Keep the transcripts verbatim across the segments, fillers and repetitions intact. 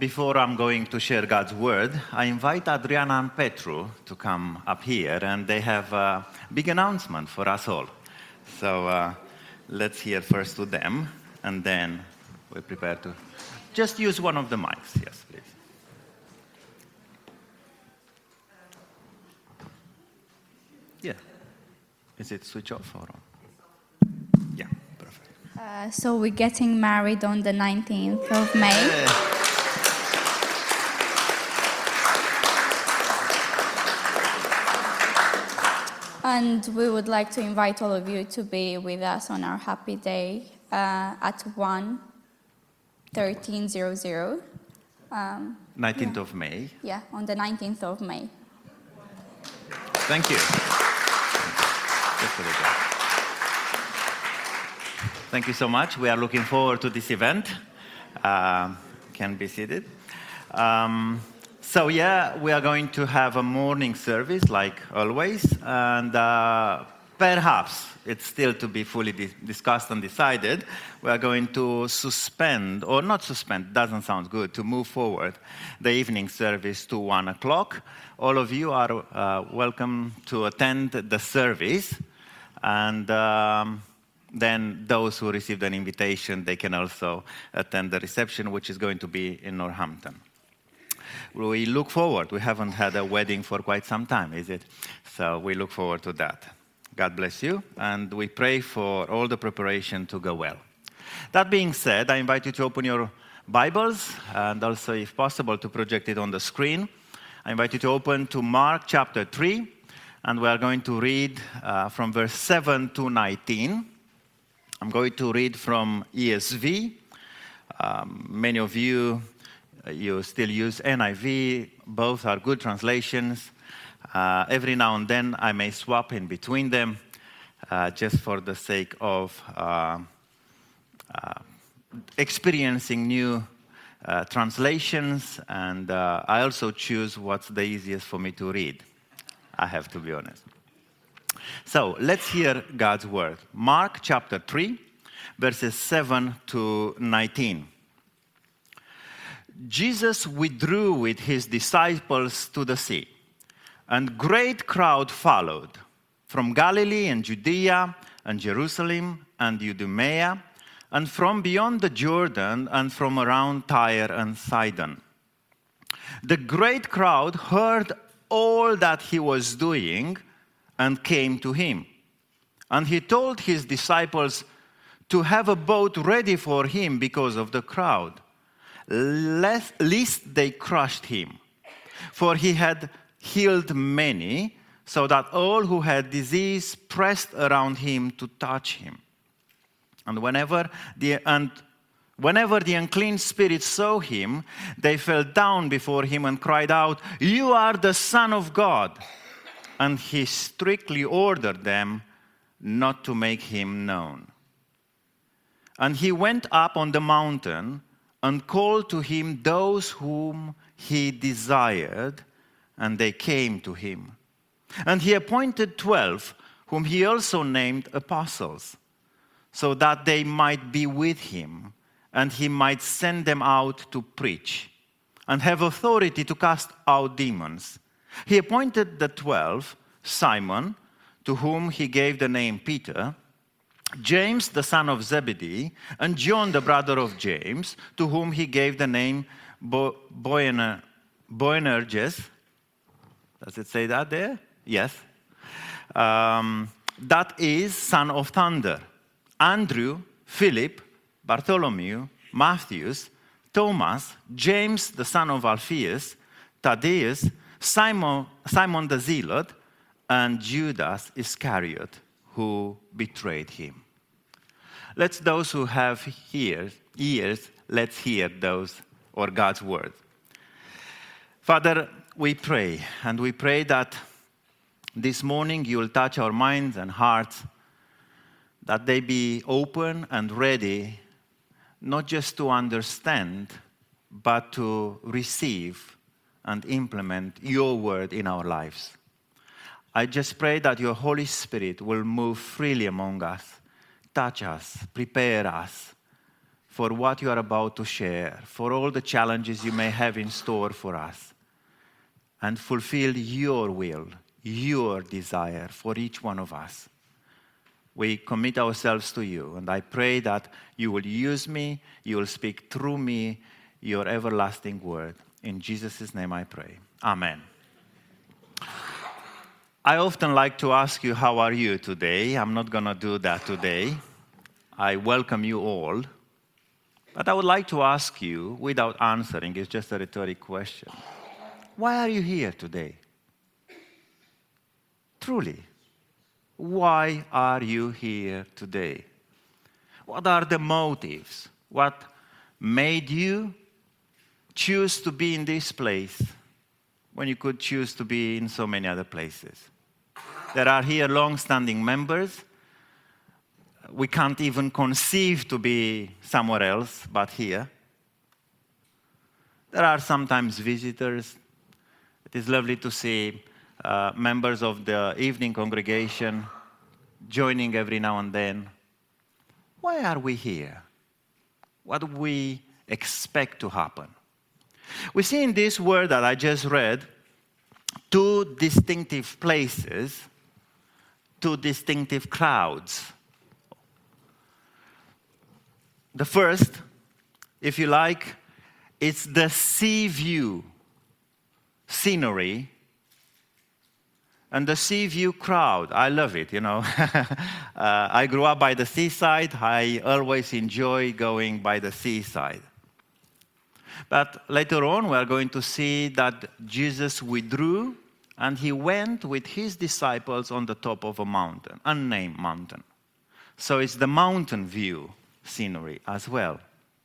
before I'm going to share God's word, I invite Adriana and Petru to come up here, and they have a big announcement for us all. So uh, let's hear first to them, and then we prepare to just use one of the mics. Yes, please. Yeah. Is it switch off or on? Yeah, perfect. Uh, so we're getting married on the nineteenth of May. Yeah. And we would like to invite all of you to be with us on our happy day uh, at one thirteen hundred. Um, nineteenth yeah. of May. Yeah, on the nineteenth of May. Thank you. Thank you so much. We are looking forward to this event. Uh, can be seated. Um, so yeah, we are going to have a morning service like always, and uh, perhaps it's still to be fully di- discussed and decided. We are going to suspend, or not suspend, doesn't sound good, to move forward the evening service to one o'clock. All of you are uh, welcome to attend the service, and um, then those who received an invitation, they can also attend the reception, which is going to be in Northampton. We look forward. We haven't had a wedding for quite some time, is it? So we look forward to that. God bless you, and we pray for all the preparation to go well. That being said, I invite you to open your Bibles, and also, if possible, to project it on the screen. I invite you to open to Mark chapter three, and we are going to read uh, from verse seven to nineteen. I'm going to read from E S V. Um, many of you, uh, you still use N I V. Both are good translations. Uh, every now and then, I may swap in between them, uh, just for the sake of uh, uh, experiencing new uh, translations. And uh, I also choose what's the easiest for me to read. I have to be honest. So let's hear God's word. Mark chapter three, verses seven to nineteen. Jesus withdrew with his disciples to the sea, and great crowd followed from Galilee and Judea and Jerusalem and Idumea, and from beyond the Jordan and from around Tyre and Sidon. The great crowd heard all that he was doing and came to him. And he told his disciples to have a boat ready for him because of the crowd, lest, lest they crushed him. For he had healed many, so that all who had disease pressed around him to touch him. And whenever the, and whenever the unclean spirits saw him, they fell down before him and cried out, "You are the Son of God." And he strictly ordered them not to make him known. And he went up on the mountain and called to him those whom he desired, and they came to him. And he appointed twelve, whom he also named apostles, so that they might be with him, and he might send them out to preach, and have authority to cast out demons. He appointed the twelve, Simon, to whom he gave the name Peter, James the son of Zebedee, and John the brother of James, to whom he gave the name Bo- Boaner- Boanerges. Does it say that there? Yes. Um, that is son of thunder. Andrew, Philip, Bartholomew, Matthews, Thomas, James the son of Alphaeus, Thaddeus, Simon, Simon the Zealot, and Judas Iscariot, who betrayed him. Let's those who have ears, ears, let's hear those or God's word. Father, we pray, and we pray that this morning you will touch our minds and hearts, that they be open and ready, not just to understand, but to receive and implement your word in our lives. I just pray that your Holy Spirit will move freely among us, touch us, prepare us for what you are about to share, for all the challenges you may have in store for us, and fulfill your will, your desire for each one of us. We commit ourselves to you, and I pray that you will use me, you will speak through me your everlasting word. In Jesus' name I pray. Amen. I often like to ask you, how are you today? I'm not going to do that today. I welcome you all. But I would like to ask you, without answering, it's just a rhetoric question. Why are you here today? Truly, why are you here today? What are the motives? What made you choose to be in this place when you could choose to be in so many other places? There are here long-standing members. We can't even conceive to be somewhere else but here. There are sometimes visitors. It is lovely to see uh, members of the evening congregation joining every now and then. Why are we here? What do we expect to happen? We see in this word that I just read two distinctive places, two distinctive crowds. The first, if you like, it's the sea view scenery and the sea view crowd. I love it, you know. uh, I grew up by the seaside. I always enjoy going by the seaside. But later on, we are going to see that Jesus withdrew and he went with his disciples on the top of a mountain, unnamed mountain. So it's the mountain view scenery as well.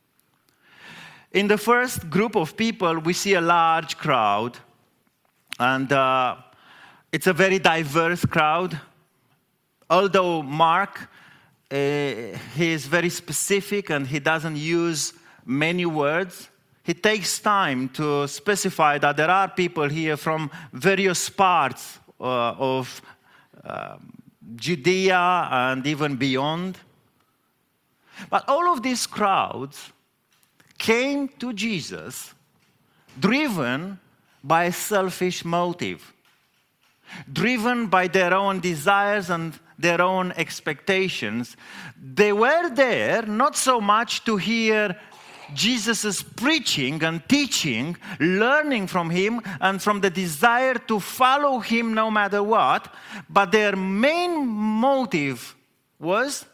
In the first group of people, we see a large crowd, and uh, it's a very diverse crowd. Although Mark, uh, he is very specific and he doesn't use many words, he takes time to specify that there are people here from various parts uh, of uh, Judea and even beyond. But all of these crowds came to Jesus driven by a selfish motive, driven by their own desires and their own expectations. They were there not so much to hear Jesus' preaching and teaching, learning from him and from the desire to follow him no matter what, but their main motive was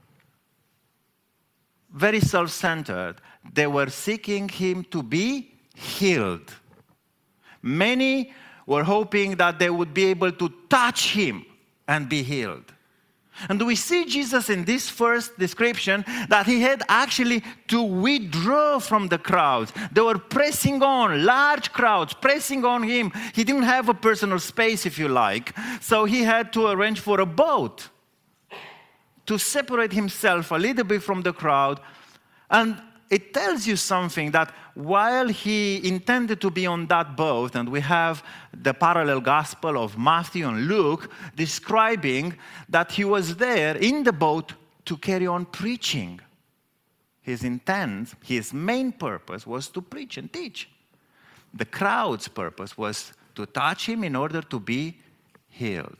very self-centered. They were seeking him to be healed. Many were hoping that they would be able to touch him and be healed. And we see Jesus in this first description that he had actually to withdraw from the crowds. They were pressing on, large crowds pressing on him. He didn't have a personal space, if you like, so he had to arrange for a boat to separate himself a little bit from the crowd. And it tells you something, that while he intended to be on that boat, and we have the parallel gospel of Matthew and Luke describing that he was there in the boat to carry on preaching. His intent, his main purpose was to preach and teach. The crowd's purpose was to touch him in order to be healed.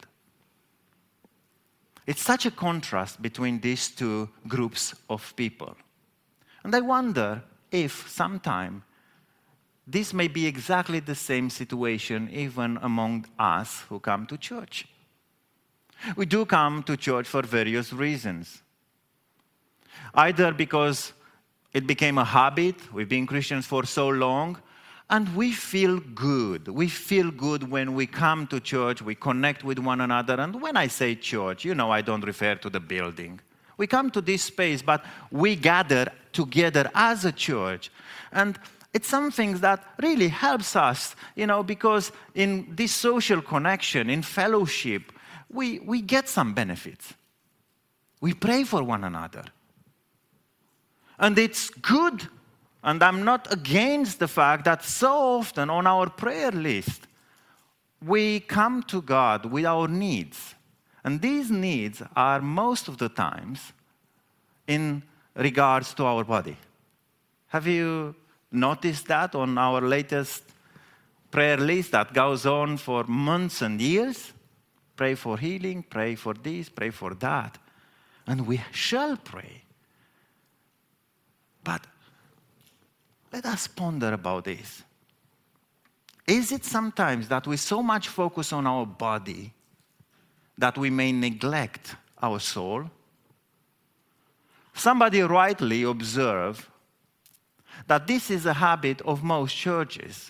It's such a contrast between these two groups of people. And I wonder if sometime this may be exactly the same situation even among us who come to church. We do come to church for various reasons. Either because it became a habit, we've been Christians for so long, and we feel good. We feel good when we come to church, we connect with one another. And when I say church, you know I don't refer to the building. We come to this space, but we gather together as a church. And it's something that really helps us, you know, because in this social connection, in fellowship, we, we get some benefits. We pray for one another. And it's good. And I'm not against the fact that so often on our prayer list, we come to God with our needs. And these needs are most of the times in regards to our body. Have you noticed that on our latest prayer list that goes on for months and years? Pray for healing, pray for this, pray for that. And we shall pray. But let us ponder about this. Is it sometimes that we so much focus on our body that we may neglect our soul? Somebody rightly observed that this is a habit of most churches.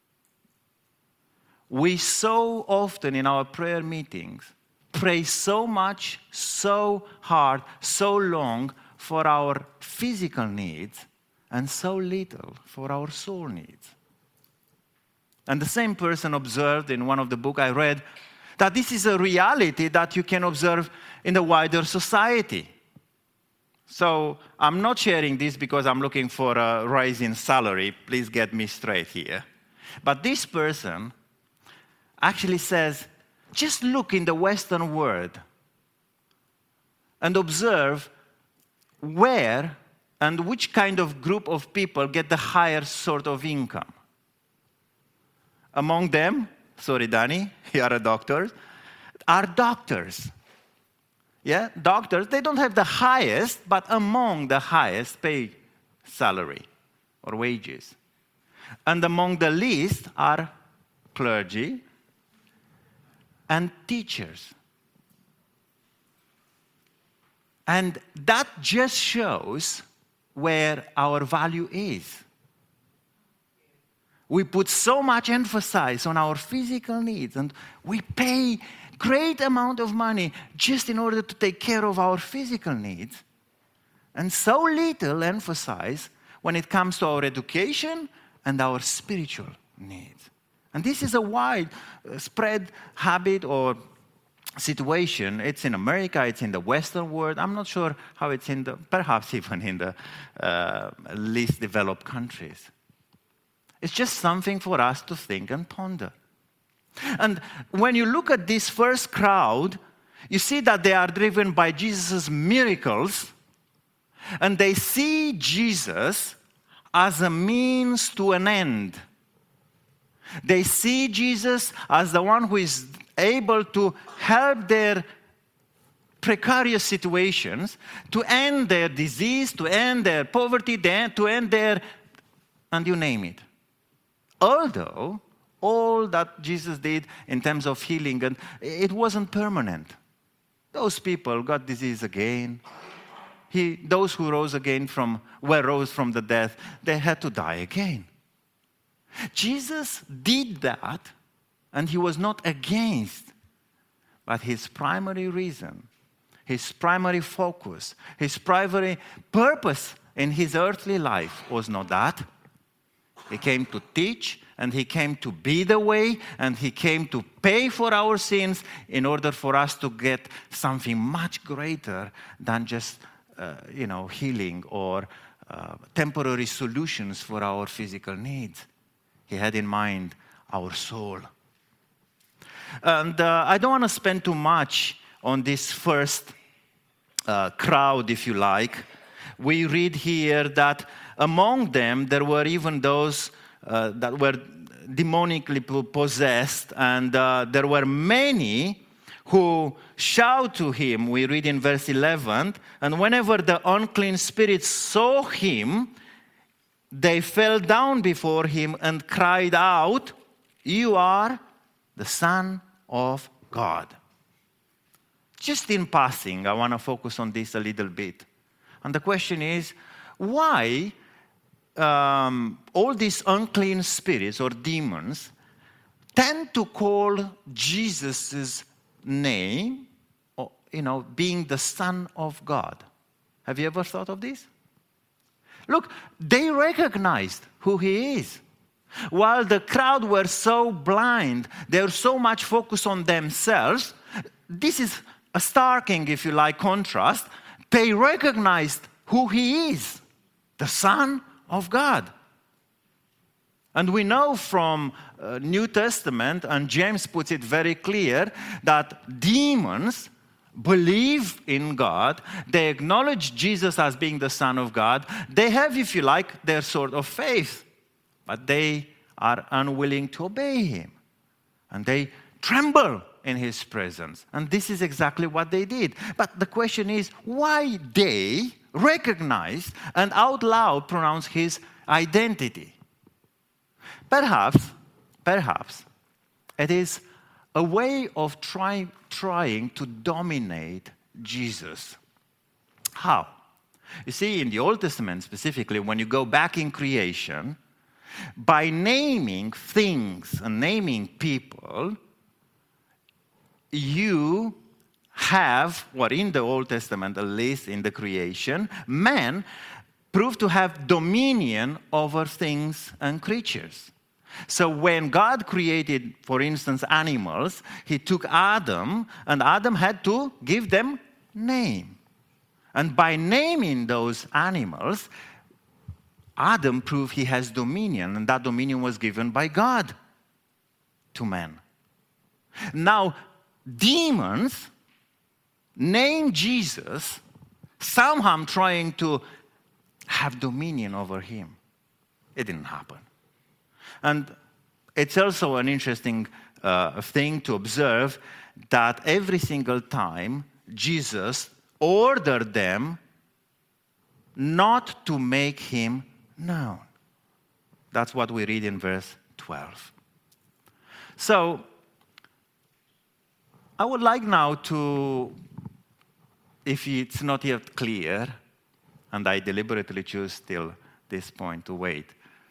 We so often in our prayer meetings pray so much, so hard, so long for our physical needs and so little for our soul needs. And the same person observed in one of the books I read that this is a reality that you can observe in the wider society. So I'm not sharing this because I'm looking for a rise in salary. Please get me straight here. But this person actually says, just look in the Western world and observe where and which kind of group of people get the higher sort of income. Among them, sorry, Danny, you are a doctor, are doctors. Yeah, doctors, they don't have the highest, but among the highest paid salary or wages. And among the least are clergy and teachers. And that just shows where our value is. We put so much emphasis on our physical needs, and we pay great amount of money just in order to take care of our physical needs, and so little emphasis when it comes to our education and our spiritual needs. And this is a wide spread habit or situation. It's in America, it's in the Western world. I'm not sure how it's in the, perhaps even in the uh, least developed countries. It's just something for us to think and ponder. And when you look at this first crowd, you see that they are driven by Jesus' miracles, and they see Jesus as a means to an end. They see Jesus as the one who is able to help their precarious situations, to end their disease, to end their poverty, to end their, and you name it. Although all that Jesus did in terms of healing, and it wasn't permanent. Those people got disease again. He, those who rose again from, were rose from the dead, they had to die again. Jesus did that, and he was not against. But his primary reason, his primary focus, his primary purpose in his earthly life was not that. He came to teach, and he came to be the way, and he came to pay for our sins in order for us to get something much greater than just, uh, you know, healing or uh, temporary solutions for our physical needs. He had in mind our soul. And uh, I don't want to spend too much on this first uh, crowd, if you like. We read here that among them there were even those uh, that were demonically possessed, and uh, there were many who shout to him. We read in verse eleven, and whenever the unclean spirits saw him, they fell down before him and cried out, "You are the Son of God." Just in passing, I want to focus on this a little bit. And the question is, why um, all these unclean spirits or demons tend to call Jesus' name, or, you know, being the Son of God? Have you ever thought of this? Look, they recognized who he is. While the crowd were so blind, they were so much focused on themselves. This is a starking, if you like, contrast. They recognized who he is, the Son of God. And we know from uh, New Testament, and James puts it very clear, that demons believe in God, they acknowledge Jesus as being the Son of God, they have, if you like, their sort of faith, but they are unwilling to obey him. And they tremble in his presence. And this is exactly what they did. But the question is, why they recognize and out loud pronounce his identity? Perhaps, perhaps, it is a way of try, trying to dominate Jesus. How? You see, in the Old Testament specifically, when you go back in creation, by naming things and naming people, you have, what in the Old Testament, at least in the creation, man proved to have dominion over things and creatures. So when God created, for instance, animals, he took Adam, and Adam had to give them name. And by naming those animals, Adam proved he has dominion, and that dominion was given by God to man. Now, demons name Jesus, somehow trying to have dominion over him. It didn't happen. And it's also an interesting uh, thing to observe that every single time Jesus ordered them not to make him known. That's what we read in verse twelve. So, I would like now to, if it's not yet clear, and I deliberately choose till this point to wait,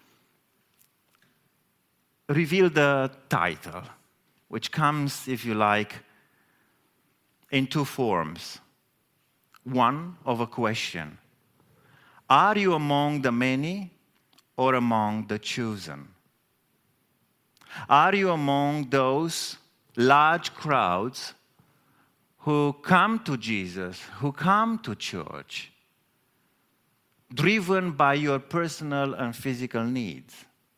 reveal the title, which comes, if you like, in two forms. One of a question. Are you among the many or among the chosen? Are you among those large crowds who come to Jesus, who come to church, driven by your personal and physical needs?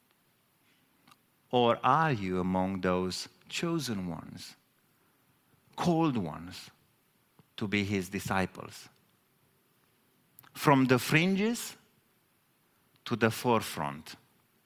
Or are you among those chosen ones, called ones, to be his disciples? From the fringes to the forefront,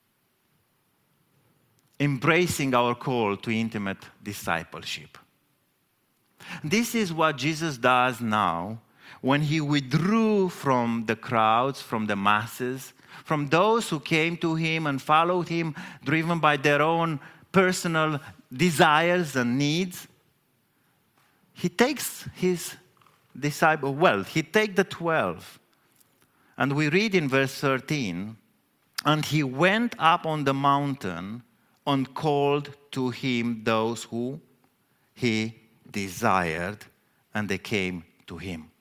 embracing our call to intimate discipleship. This is what Jesus does now when he withdrew from the crowds, from the masses, from those who came to him and followed him, driven by their own personal desires and needs. He takes his disciple, well, he takes the twelve. And we read in verse thirteen, and he went up on the mountain and called to him those who he desired, and they came to him.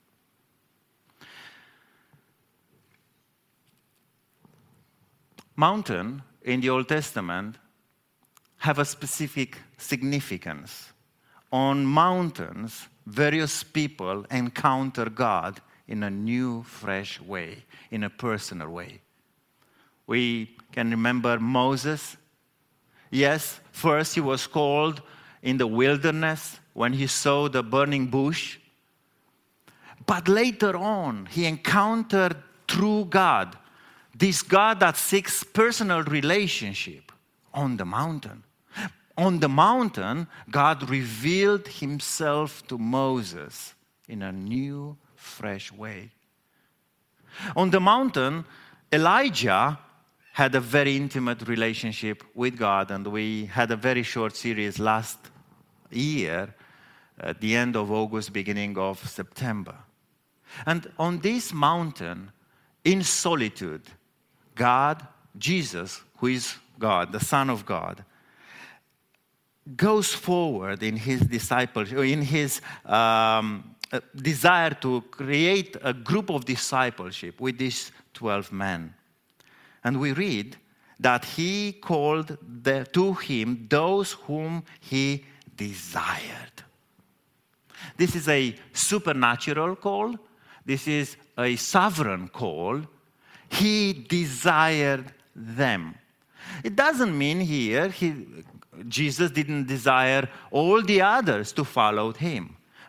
Mountain in the Old Testament have a specific significance. On mountains, various people encounter God in a new, fresh way, in a personal way. We can remember Moses. Yes, first he was called in the wilderness when he saw the burning bush. But later on, he encountered true God, this God that seeks personal relationship on the mountain. On the mountain, God revealed himself to Moses in a new, fresh way. On the mountain, Elijah had a very intimate relationship with God, and we had a very short series last year, at the end of August, beginning of September. And on this mountain, in solitude, God, Jesus, who is God, the Son of God, goes forward in his discipleship, in his um, desire to create a group of discipleship with these twelve men. And we read that he called the, to him those whom he desired. This is a supernatural call. This is a sovereign call. He desired them. It doesn't mean here he, Jesus didn't desire all the others to follow him.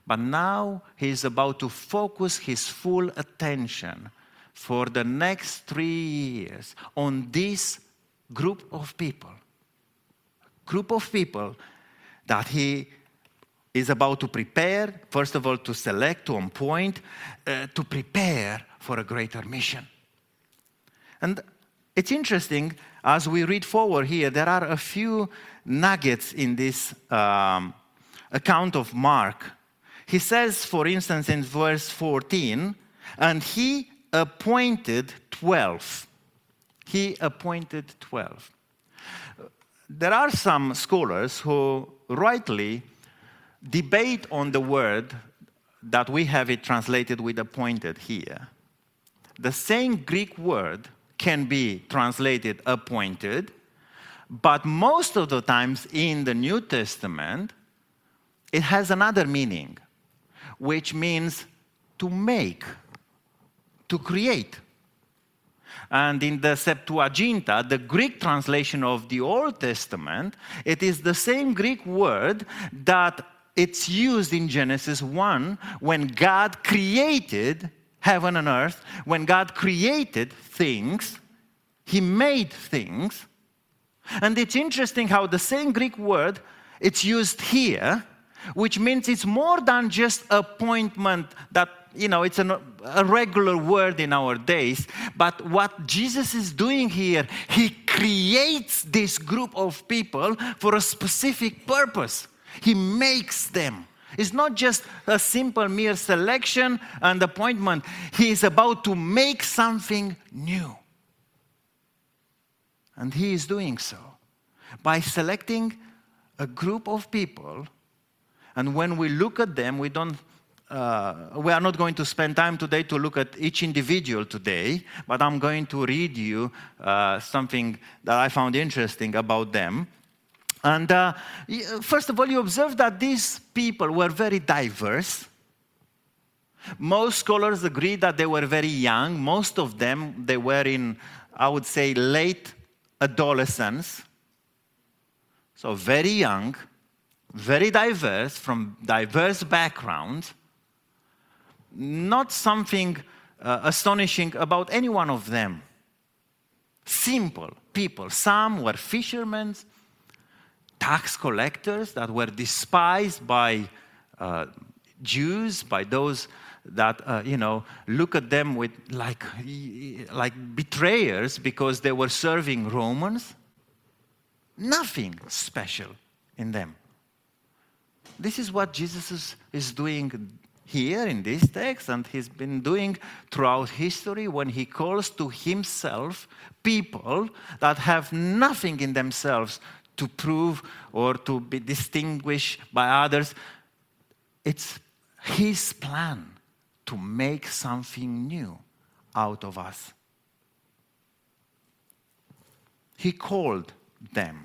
But now he is about to focus his full attention for the next three years on this group of people. Group of people that he is about to prepare, first of all, to select, to appoint, uh, to prepare for a greater mission. And it's interesting, as we read forward here, there are a few nuggets in this um, account of Mark. He says, for instance, in verse fourteen, and he appointed twelve. He appointed twelve. There are some scholars who rightly debate on the word that we have it translated with appointed here. The same Greek word can be translated appointed, but most of the times in the New Testament, it has another meaning, which means to make, to create. And in the Septuaginta, the Greek translation of the Old Testament, it is the same Greek word that it's used in Genesis one when God created heaven and earth. When God created things, he made things. And it's interesting how the same Greek word, it's used here, which means it's more than just appointment that, you know, it's an, a regular word in our days. But what Jesus is doing here, he creates this group of people for a specific purpose. He makes them. It's not just a simple mere selection and appointment. He is about to make something new. And he is doing so by selecting a group of people. And when we look at them, we don't Uh, we are not going to spend time today to look at each individual today, but I'm going to read you uh, something that I found interesting about them. And uh, first of all, you observe that these people were very diverse. Most scholars agree that they were very young. Most of them, they were in, I would say, late adolescence. So very young, very diverse, from diverse backgrounds. Not something uh, astonishing about any one of them. Simple people. Some were fishermen, tax collectors that were despised by uh, Jews, by those that, uh, you know, look at them with like, like betrayers because they were serving Romans. Nothing special in them. This is what Jesus is, is doing here in this text, and he's been doing throughout history when he calls to himself people that have nothing in themselves to prove or to be distinguished by others. It's his plan to make something new out of us. He called them.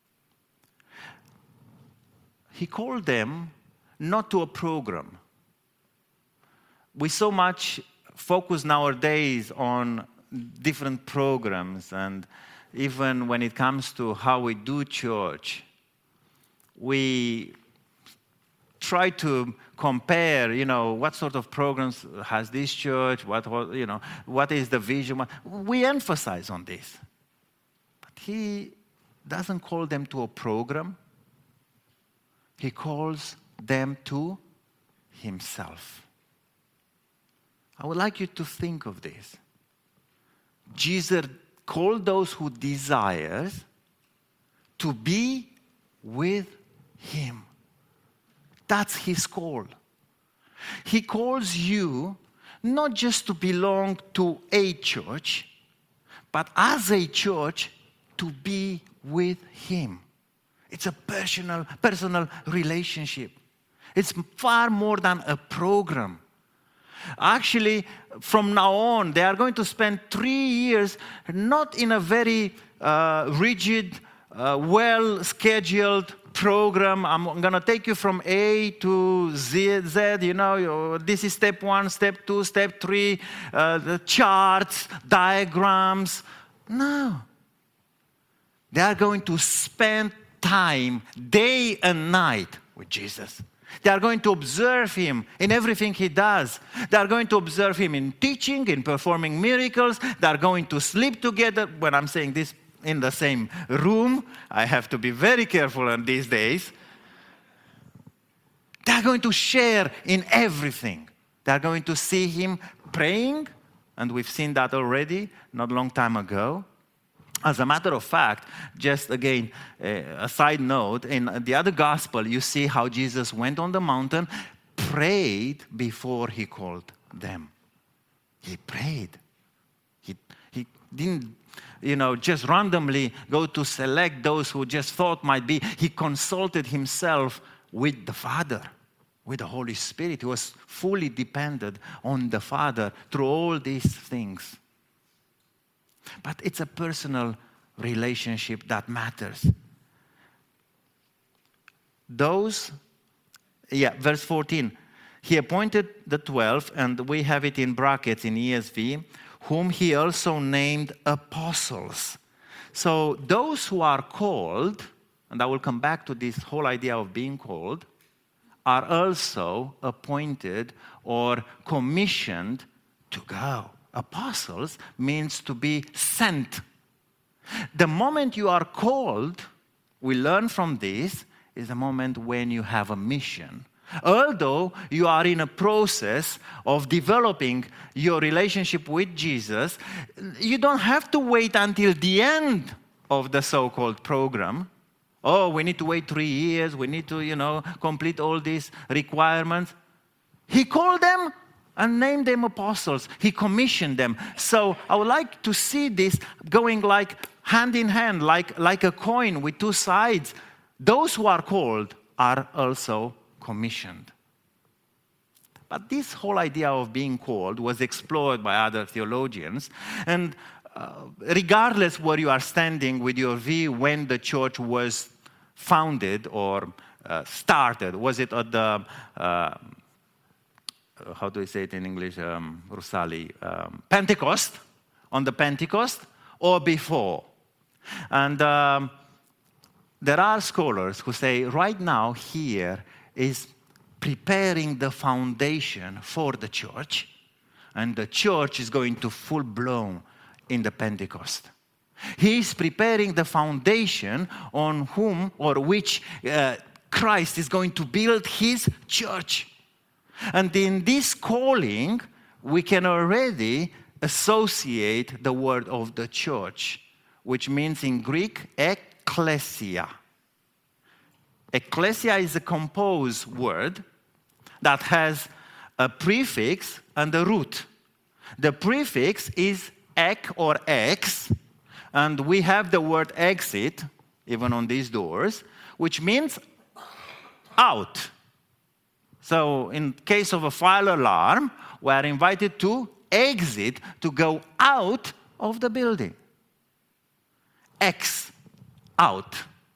He called them not to a program. We so much focus nowadays on different programs, and even when it comes to how we do church, we try to compare, you know, what sort of programs has this church, what, you know, what is the vision. We emphasize on this. But he doesn't call them to a program. He calls them to himself. I would like you to think of this. Jesus called those who desire to be with him. That's his call. He calls you not just to belong to a church, but as a church to be with him. It's a personal, personal relationship. It's far more than a program. Actually, from now on, they are going to spend three years not in a very uh, rigid, uh, well-scheduled program. I'm going to take you from A to Z, Z, you know, this is step one, step two, step three, uh, the charts, diagrams. No. They are going to spend time, day and night, with Jesus. They are going to observe him in everything he does. They are going to observe him in teaching, in performing miracles. They are going to sleep together. When I'm saying this, in the same room, I have to be very careful on these days. They are going to share in everything. They are going to see him praying, and we've seen that already not a long time ago. As a matter of fact, just again, a side note, in the other gospel, you see how Jesus went on the mountain, prayed before he called them. He prayed. He, he didn't, you know, just randomly go to select those who just thought might be. He consulted himself with the Father, with the Holy Spirit. He was fully dependent on the Father through all these things. But it's a personal relationship that matters. Those, yeah, verse fourteen. He appointed the twelve, and we have it in brackets in E S V, whom he also named apostles. So those who are called, and I will come back to this whole idea of being called, are also appointed or commissioned to go. Apostles means to be sent. The moment you are called, we learn from this, is the moment when you have a mission. Although you are in a process of developing your relationship with Jesus, you don't have to wait until the end of the so-called program. Oh, we need to wait three years, we need to, you know, complete all these requirements. He called them and named them apostles. He commissioned them. So I would like to see this going like hand in hand, like, like a coin with two sides. Those who are called are also commissioned. But this whole idea of being called was explored by other theologians. And uh, regardless where you are standing with your view when the church was founded or uh, started, was it at the... Uh, how do I say it in English, um, Rusali, um, Pentecost, on the Pentecost, or before. And um, there are scholars who say right now here is preparing the foundation for the church, and the church is going to full blown in the Pentecost. He is preparing the foundation on whom or which uh, Christ is going to build his church. And in this calling, we can already associate the word of the church, which means in Greek, ekklesia. Ekklesia is a composed word that has a prefix and a root. The prefix is ek or ex, and we have the word exit, even on these doors, which means out. So in case of a fire alarm, we are invited to exit, to go out of the building. Ex, out.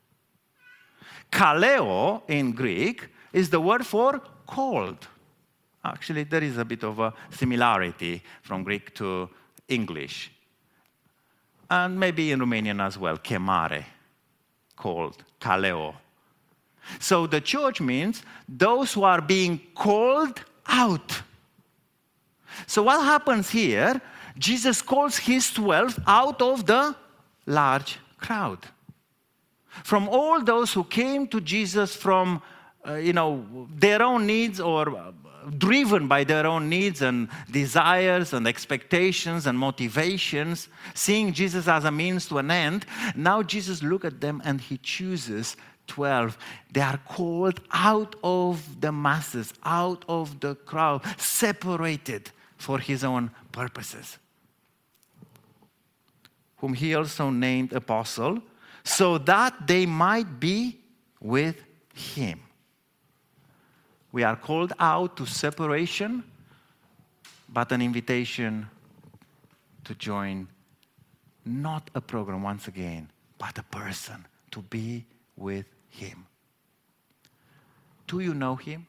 Kaleo in Greek is the word for called. Actually, there is a bit of a similarity from Greek to English. And maybe in Romanian as well, chemare, called, kaleo. So the church means those who are being called out. So what happens here? Jesus calls his twelve out of the large crowd. From all those who came to Jesus from, uh, you know, their own needs or uh, driven by their own needs and desires and expectations and motivations, seeing Jesus as a means to an end, now Jesus looks at them and he chooses twelve. They are called out of the masses, out of the crowd, separated for his own purposes. Whom he also named apostle, so that they might be with him. We are called out to separation, but an invitation to join not a program once again, but a person, to be with him. Do you know him?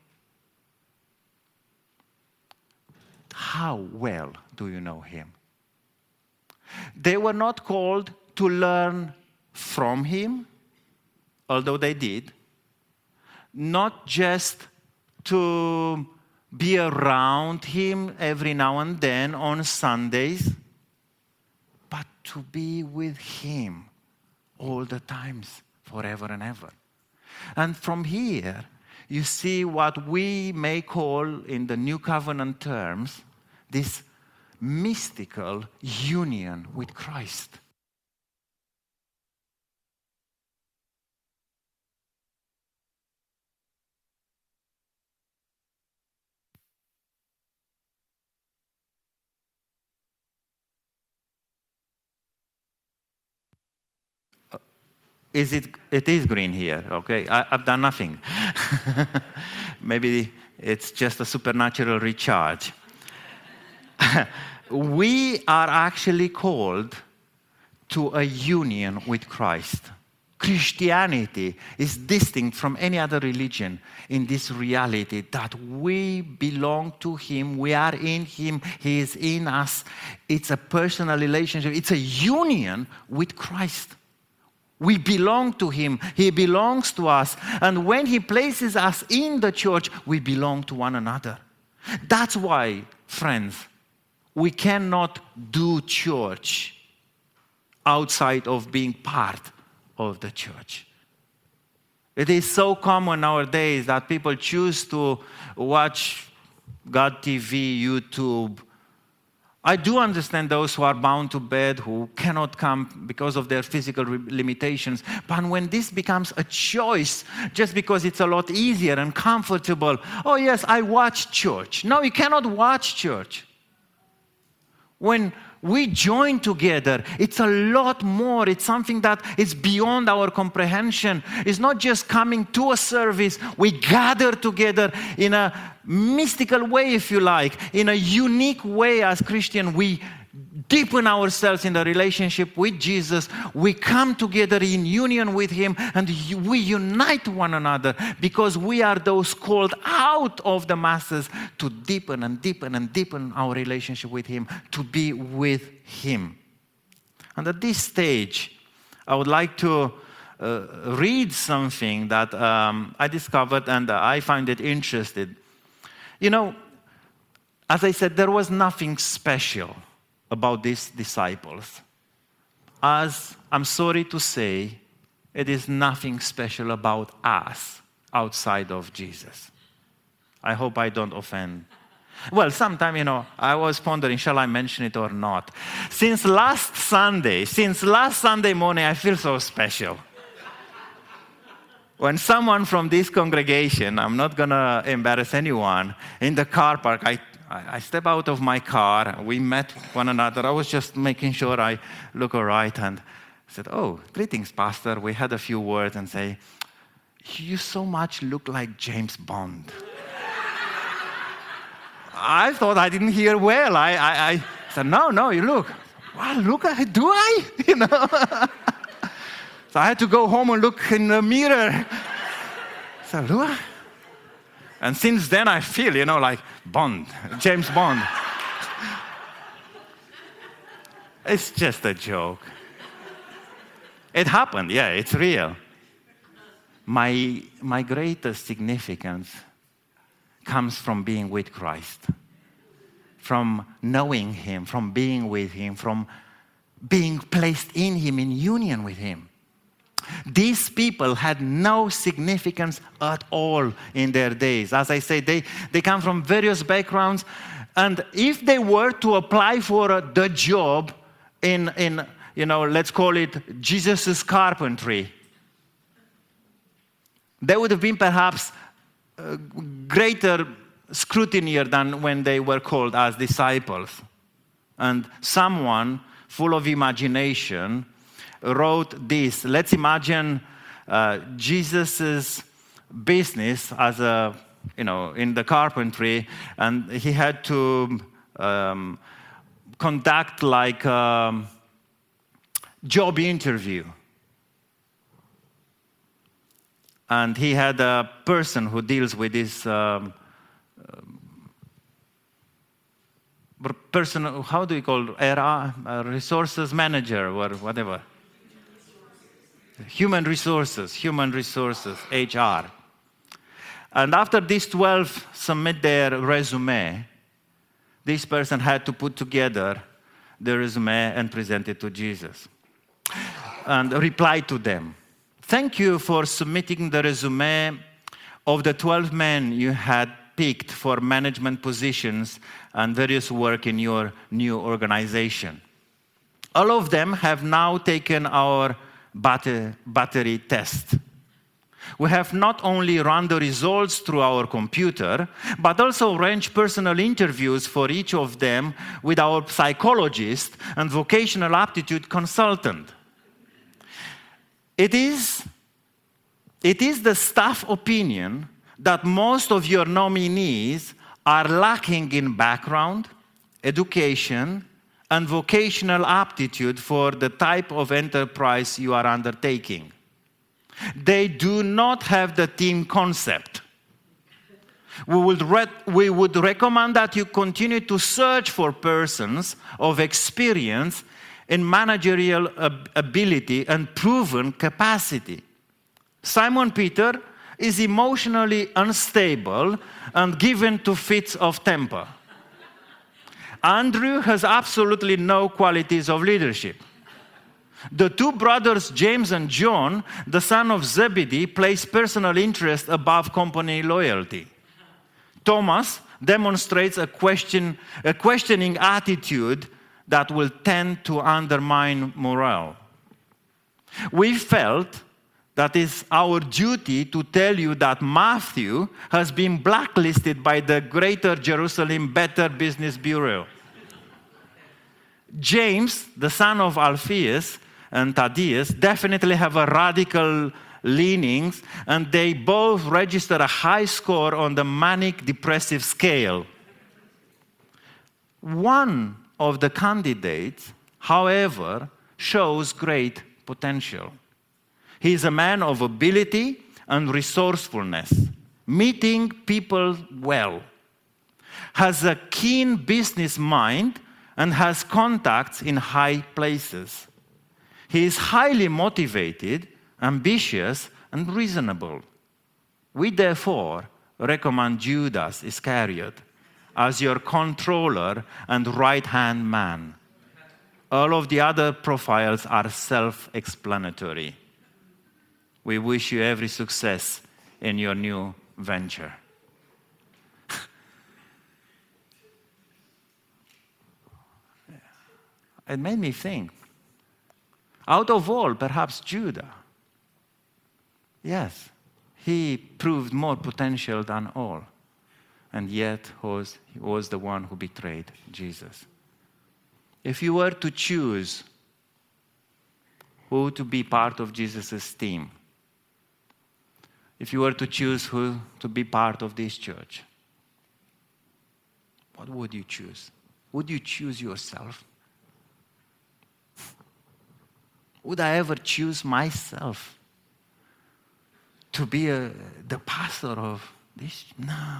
How well do you know him? They were not called to learn from him, although they did. Not just to be around him every now and then on Sundays, but to be with him all the times, forever and ever. And from here, you see what we may call in the New Covenant terms, this mystical union with Christ. Is it, it is green here, okay? I, I've done nothing. Maybe it's just a supernatural recharge. We are actually called to a union with Christ. Christianity is distinct from any other religion in this reality that we belong to him, we are in him, he is in us. It's a personal relationship, it's a union with Christ. We belong to him, he belongs to us, and when he places us in the church, we belong to one another. That's why, friends, we cannot do church outside of being part of the church. It is so common nowadays that people choose to watch God T V, YouTube. I do understand those who are bound to bed, who cannot come because of their physical limitations. But when this becomes a choice, just because it's a lot easier and comfortable, oh yes, I watch church. No, you cannot watch church. When we join together, it's a lot more. It's something that is beyond our comprehension. It's not just coming to a service. We gather together in a mystical way, if you like, in a unique way as Christians. We deepen ourselves in the relationship with Jesus. We come together in union with him, and we unite one another because we are those called out of the masses to deepen and deepen and deepen our relationship with him, to be with him. And at this stage, I would like to uh, read something that um, I discovered and I find it interesting. You know, as I said, there was nothing special about these disciples. As I'm sorry to say, it is nothing special about us outside of Jesus. I hope I don't offend. Well, sometime, you know, I was pondering, shall I mention it or not? Since last Sunday, since last Sunday morning, I feel so special. When someone from this congregation, I'm not going to embarrass anyone, in the car park, I I step out of my car, we met one another. I was just making sure I look all right, and I said, oh, greetings, Pastor. We had a few words and say, you so much look like James Bond. I thought I didn't hear well. I, I, I said, no, no, you look. Well, look at it, do I? You know. So I had to go home and look in the mirror. So look. And since then, I feel, you know, like Bond, James Bond. It's just a joke. It happened, yeah, it's real. My, my greatest significance comes from being with Christ, from knowing him, from being with him, from being placed in him, in union with him. These people had no significance at all in their days. As I say, they, they come from various backgrounds. And if they were to apply for a, the job in, in, you know, let's call it Jesus' carpentry, they would have been perhaps uh, greater scrutiny than when they were called as disciples. And someone full of imagination wrote this. Let's imagine uh, Jesus' business as a, you know, in the carpentry, and he had to um, conduct like a job interview. And he had a person who deals with this um, person, how do you call it? Uh, resources manager or whatever. Human resources, human resources, H R. And after these twelve submit their resume, this person had to put together the resume and present it to Jesus. And reply to them. Thank you for submitting the resume of the twelve men you had picked for management positions and various work in your new organization. All of them have now taken our batter- battery test. We have not only run the results through our computer, but also arranged personal interviews for each of them with our psychologist and vocational aptitude consultant. It is, it is the staff opinion that most of your nominees are lacking in background, education, and vocational aptitude for the type of enterprise you are undertaking. They do not have the team concept. We would, re- we would recommend that you continue to search for persons of experience in managerial ab- ability and proven capacity. Simon Peter is emotionally unstable and given to fits of temper. Andrew has absolutely no qualities of leadership. The two brothers, James and John, the son of Zebedee, place personal interest above company loyalty. Thomas demonstrates a, question, a questioning attitude that will tend to undermine morale. We felt that it's our duty to tell you that Matthew has been blacklisted by the Greater Jerusalem Better Business Bureau. James, the son of Alphaeus, and Thaddeus definitely have a radical leanings, and they both register a high score on the manic depressive scale. One of the candidates, however, shows great potential. He is a man of ability and resourcefulness, meeting people well, has a keen business mind, and has contacts in high places. He is highly motivated, ambitious, and reasonable. We therefore recommend Judas Iscariot as your controller and right-hand man. All of the other profiles are self-explanatory. We wish you every success in your new venture. It made me think. Out of all, perhaps Judah. Yes, he proved more potential than all. And yet was, he was the one who betrayed Jesus. If you were to choose who to be part of Jesus' team, if you were to choose who to be part of this church, what would you choose? Would you choose yourself? Would I ever choose myself to be a, the pastor of this? No.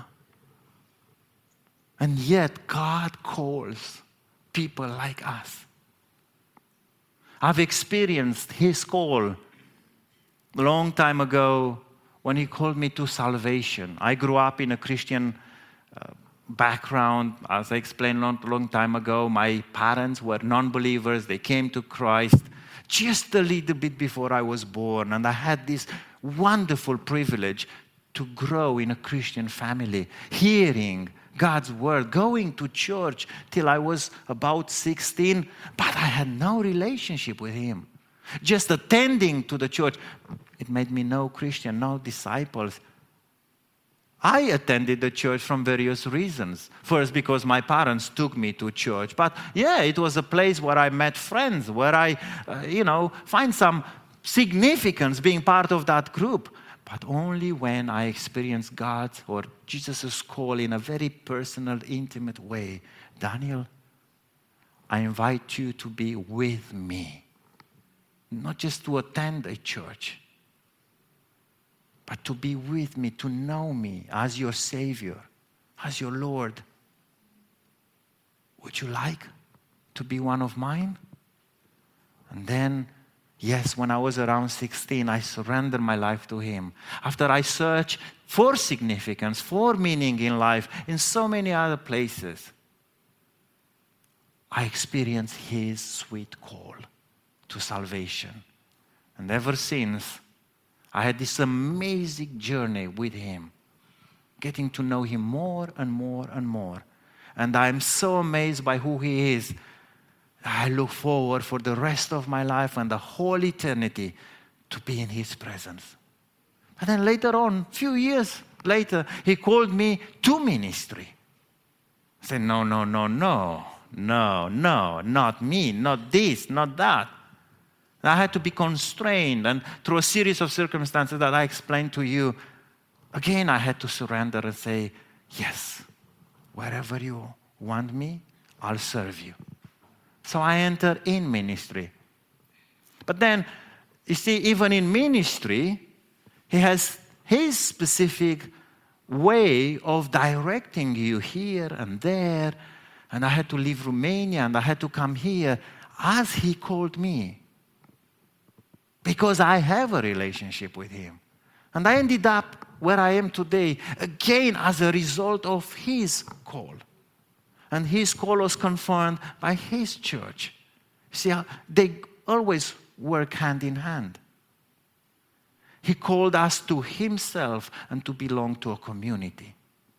And yet God calls people like us. I've experienced His call a long time ago when He called me to salvation. I grew up in a Christian uh, background. As I explained a long, long time ago, my parents were non-believers. They came to Christ just a little bit before I was born. And I had this wonderful privilege to grow in a Christian family, hearing God's word, going to church till I was about sixteen, but I had no relationship with Him. Just attending to the church, it made me no Christian, no disciples. I attended the church from various reasons. First, because my parents took me to church. But yeah, it was a place where I met friends, where I, uh, you know, find some significance being part of that group. But only when I experienced God's or Jesus' call in a very personal, intimate way. Daniel, I invite you to be with me. Not just to attend a church, but to be with me, to know me as your Savior, as your Lord. Would you like to be one of mine? And then Yes, when I was around sixteen, I surrendered my life to Him. After I searched for significance, for meaning in life, in so many other places, I experienced His sweet call to salvation. And ever since, I had this amazing journey with Him, getting to know Him more and more and more. And I'm so amazed by who He is. I look forward for the rest of my life and the whole eternity to be in His presence. And then later on, a few years later, He called me to ministry. I said, no, no, no, no, no, no, not me, not this, not that. And I had to be constrained, and through a series of circumstances that I explained to you, again I had to surrender and say, yes, wherever you want me, I'll serve you. So I entered in ministry. But then, you see, even in ministry, He has His specific way of directing you here and there. And I had to leave Romania and I had to come here as He called me. Because I have a relationship with Him. And I ended up where I am today, again as a result of His call. And His call was confirmed by His church. See, they always work hand in hand. He called us to Himself and to belong to a community.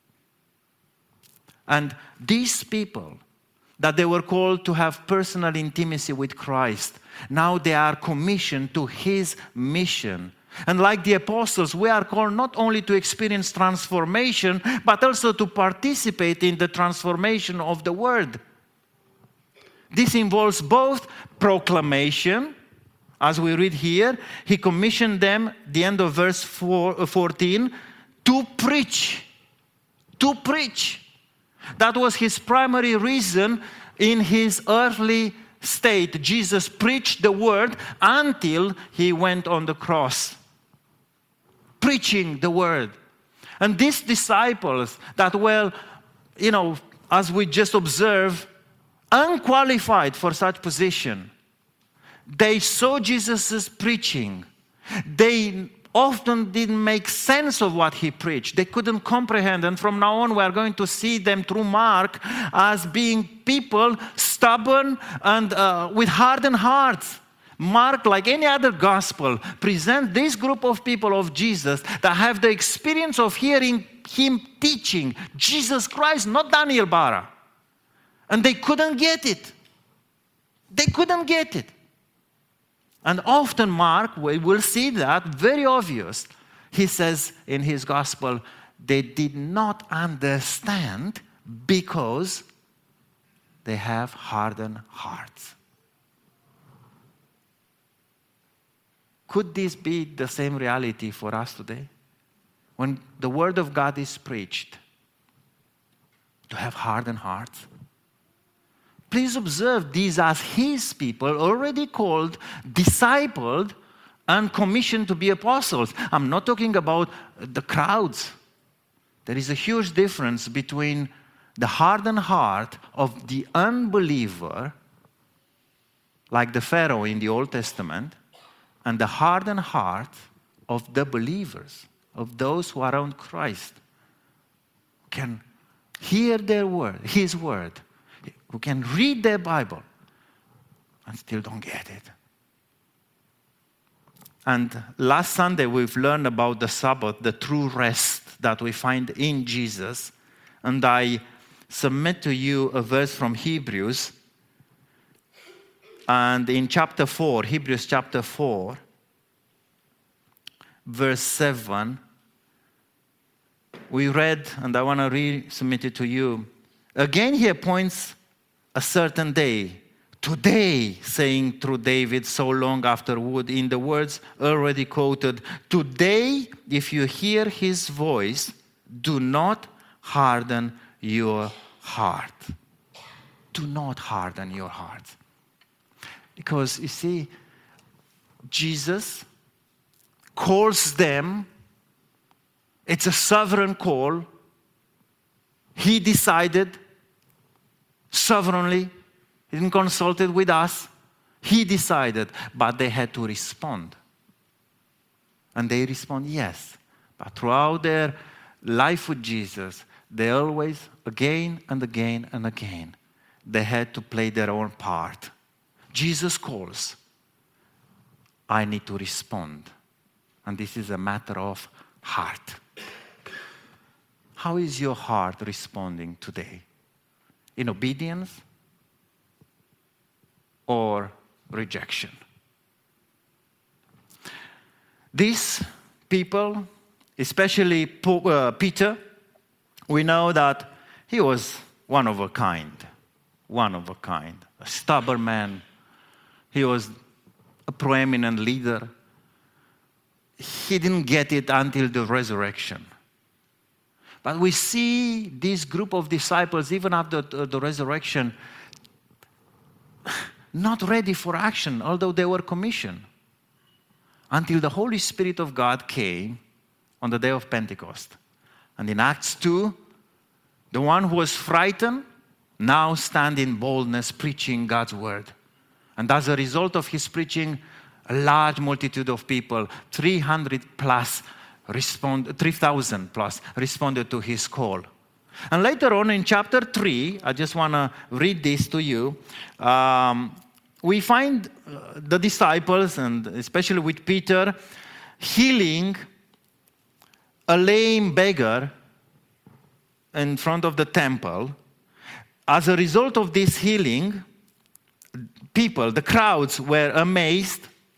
And these people, that they were called to have personal intimacy with Christ, now they are commissioned to His mission. And like the apostles, we are called not only to experience transformation, but also to participate in the transformation of the Word. This involves both proclamation, as we read here. He commissioned them, the end of verse four, fourteen, to preach. To preach. That was His primary reason in His earthly state. Jesus preached the Word until He went on the cross. Preaching the Word. And these disciples that were, you know, as we just observed, unqualified for such position, they saw Jesus' preaching. They often didn't make sense of what He preached. They couldn't comprehend. And from now on, we are going to see them through Mark as being people stubborn and uh, with hardened hearts. Mark, like any other gospel, presents this group of people of Jesus that have the experience of hearing Him teaching Jesus Christ, not Daniel Bara. And they couldn't get it. They couldn't get it. And often Mark, we will see that, very obvious. He says in his gospel, they did not understand because they have hardened hearts. Could this be the same reality for us today? When the Word of God is preached, to have hardened hearts? Please observe these as His people, already called, discipled, and commissioned to be apostles. I'm not talking about the crowds. There is a huge difference between the hardened heart of the unbeliever, like the Pharaoh in the Old Testament, and the hardened heart of the believers, of those who are around Christ, who can hear their word, His word, who can read their Bible and still don't get it. And last Sunday we've learned about the Sabbath, the true rest that we find in Jesus. And I submit to you a verse from Hebrews. And in chapter four, Hebrews chapter four, verse seven, we read, and I want to resubmit it to you. Again, he appoints a certain day. Today, saying through David so long afterward, in the words already quoted, today, if you hear His voice, do not harden your heart. Do not harden your heart. Because, you see, Jesus calls them. It's a sovereign call. He decided sovereignly. He didn't consult it with us. He decided, but they had to respond. And they respond, yes. But throughout their life with Jesus, they always, again and again and again, they had to play their own part. Jesus calls. I need to respond. And this is a matter of heart. How is your heart responding today? In obedience or rejection? These people, especially Peter, we know that he was one of a kind. One of a kind. A stubborn man. He was a prominent leader. He didn't get it until the resurrection. But we see this group of disciples, even after the, the resurrection, not ready for action, although they were commissioned. Until the Holy Spirit of God came on the day of Pentecost. And in Acts two, the one who was frightened now stands in boldness preaching God's word. And as a result of his preaching, a large multitude of people, three hundred plus, respond, three thousand plus, responded to his call. And later on in chapter three, I just want to read this to you. Um, we find uh, the disciples, and especially with Peter, healing a lame beggar in front of the temple. As a result of this healing, people, the crowds were amazed.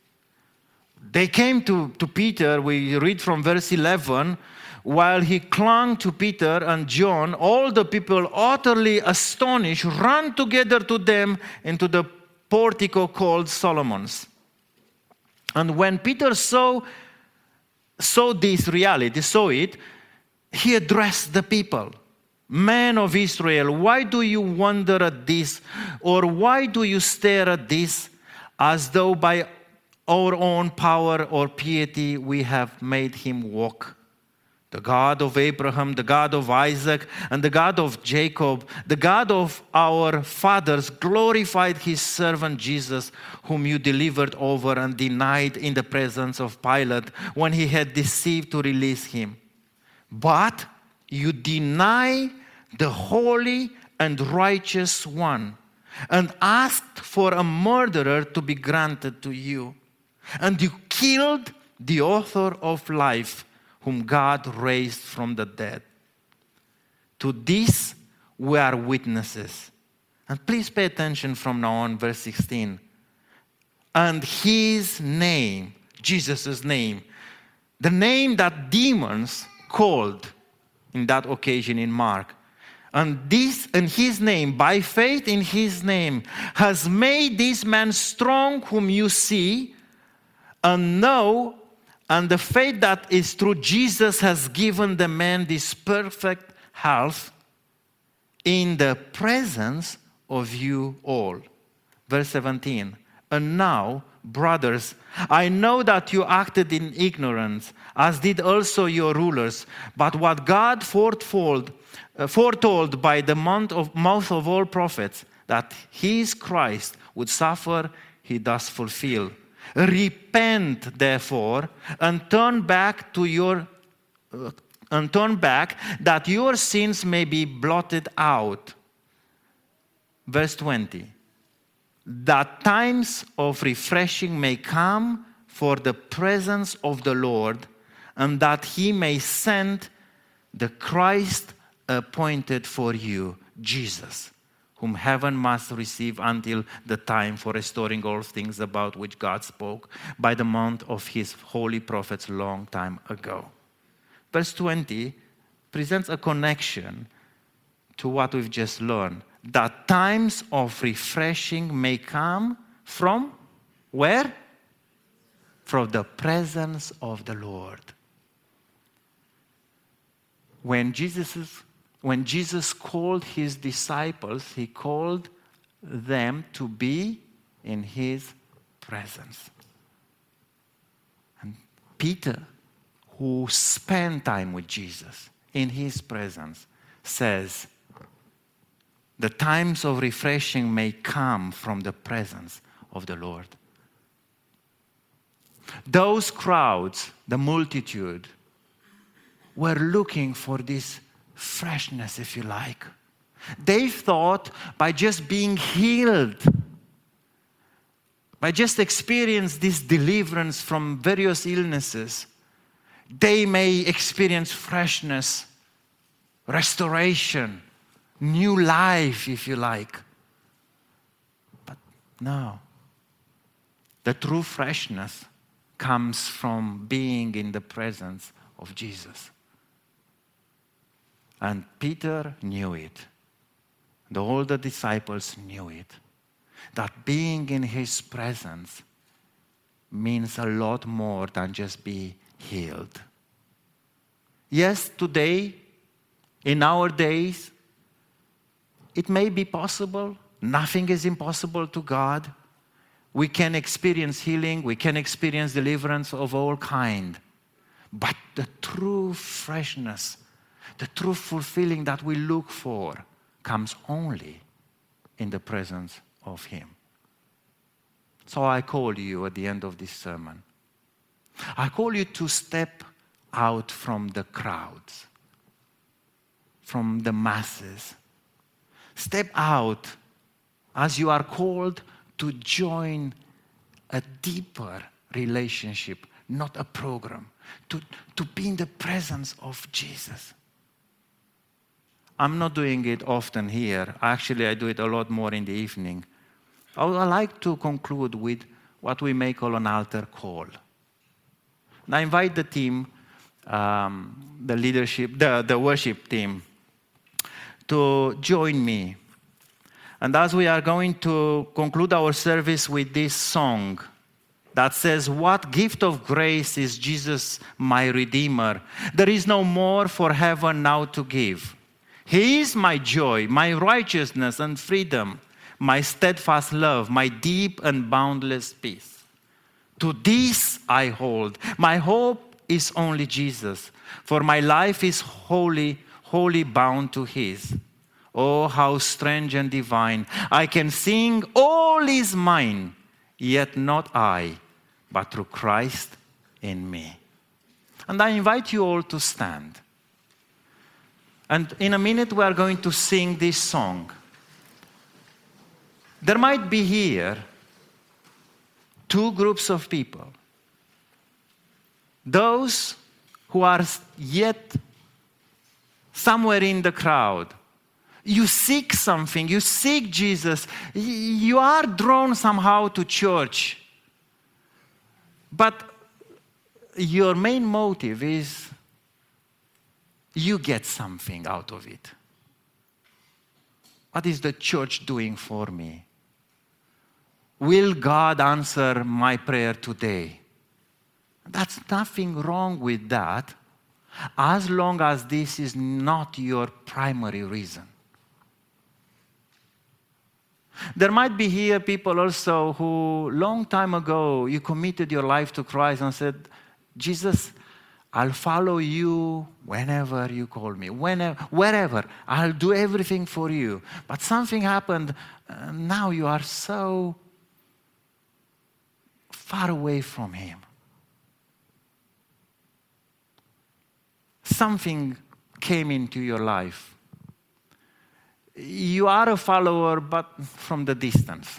They came to, to Peter, we read from verse eleven, while he clung to Peter and John, all the people, utterly astonished, ran together to them into the portico called Solomon's. And when Peter saw, saw this reality, saw it, he addressed the people. Men of Israel, why do you wonder at this? Or why do you stare at this as though by our own power or piety we have made him walk? The God of Abraham, the God of Isaac, and the God of Jacob, the God of our fathers, glorified his servant Jesus, whom you delivered over and denied in the presence of Pilate when he had deceived to release him. But you deny the holy and righteous one and asked for a murderer to be granted to you. And you killed the author of life, whom God raised from the dead. To this we are witnesses. And please pay attention from now on, verse sixteen. And his name, Jesus' name, the name that demons called in that occasion in Mark. And this, and his name, by faith in his name, has made this man strong whom you see and know. And the faith that is through Jesus has given the man this perfect health in the presence of you all. Verse seventeen. And now, brothers, I know that you acted in ignorance, as did also your rulers. But what God foretold, uh, foretold by the mouth of, mouth of all prophets, that his Christ would suffer, he does fulfill. Repent, therefore, and turn back to your uh, and turn back, that your sins may be blotted out. Verse twenty. That times of refreshing may come for the presence of the Lord, and that he may send the Christ appointed for you, Jesus, whom heaven must receive until the time for restoring all things about which God spoke by the mouth of his holy prophets long time ago. Verse twenty presents a connection to what we've just learned. That times of refreshing may come from where? From the presence of the Lord. When Jesus is When Jesus called his disciples, he called them to be in his presence. And Peter, who spent time with Jesus in his presence, says, the times of refreshing may come from the presence of the Lord. Those crowds, the multitude, were looking for this freshness, if you like. They thought by just being healed, by just experiencing this deliverance from various illnesses, they may experience freshness, restoration, new life, if you like. But no. The true freshness comes from being in the presence of Jesus. And Peter knew it. And all the disciples knew it. That being in his presence means a lot more than just be healed. Yes, today, in our days, it may be possible. Nothing is impossible to God. We can experience healing. We can experience deliverance of all kind. But the true freshness, the true fulfilling that we look for comes only in the presence of Him. So I call you at the end of this sermon. I call you to step out from the crowds, from the masses. Step out as you are called to join a deeper relationship, not a program, to, to be in the presence of Jesus. I'm not doing it often here. Actually, I do it a lot more in the evening. I would like to conclude with what we may call an altar call. And I invite the team, um, the leadership, the, the worship team, to join me. And as we are going to conclude our service with this song that says, "What gift of grace is Jesus, my Redeemer? There is no more for heaven now to give. He is my joy, my righteousness and freedom, my steadfast love, my deep and boundless peace. To this I hold. My hope is only Jesus, for my life is wholly, wholly bound to His. Oh, how strange and divine. I can sing, all is mine, yet not I, but through Christ in me." And I invite you all to stand. And in a minute we are going to sing this song. There might be here two groups of people. Those who are yet somewhere in the crowd. You seek something, you seek Jesus, you are drawn somehow to church. But your main motive is you get something out of it. What is the church doing for me? Will God answer my prayer today? That's nothing wrong with that, as long as this is not your primary reason. There might be here people also who, long time ago, you committed your life to Christ and said, "Jesus, I'll follow you whenever you call me, whenever, wherever. I'll do everything for you." But something happened. Uh, now you are so far away from Him. Something came into your life. You are a follower, but from the distance.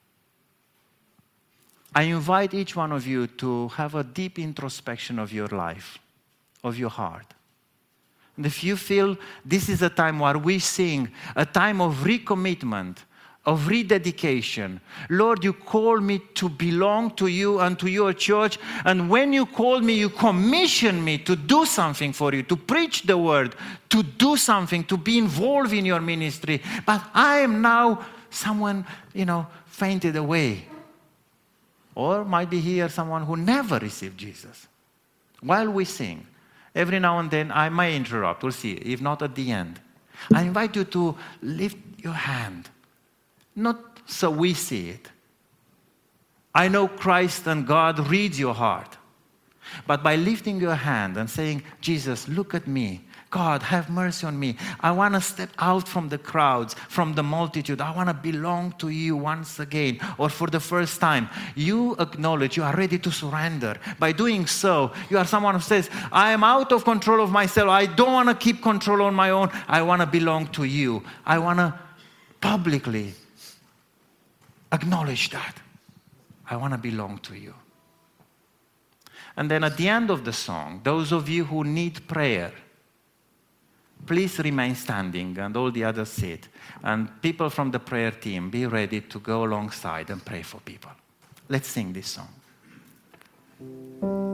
I invite each one of you to have a deep introspection of your life, of your heart. And if you feel this is a time where we sing, a time of recommitment, of rededication. Lord, you call me to belong to you and to your church. And when you called me, you commissioned me to do something for you, to preach the word, to do something, to be involved in your ministry. But I am now someone, you know, fainted away. Or might be here someone who never received Jesus. While we sing, every now and then I may interrupt, we'll see, if not at the end. I invite you to lift your hand. Not so we see it. I know Christ and God reads your heart. But by lifting your hand and saying, "Jesus, look at me. God, have mercy on me. I want to step out from the crowds, from the multitude. I want to belong to you once again, or for the first time. You acknowledge you are ready to surrender. By doing so, you are someone who says, I am out of control of myself. I don't want to keep control on my own. I want to belong to you. I want to publicly acknowledge that. I want to belong to you. And then at the end of the song, those of you who need prayer, please remain standing, and all the others sit. And people from the prayer team, be ready to go alongside and pray for people. Let's sing this song.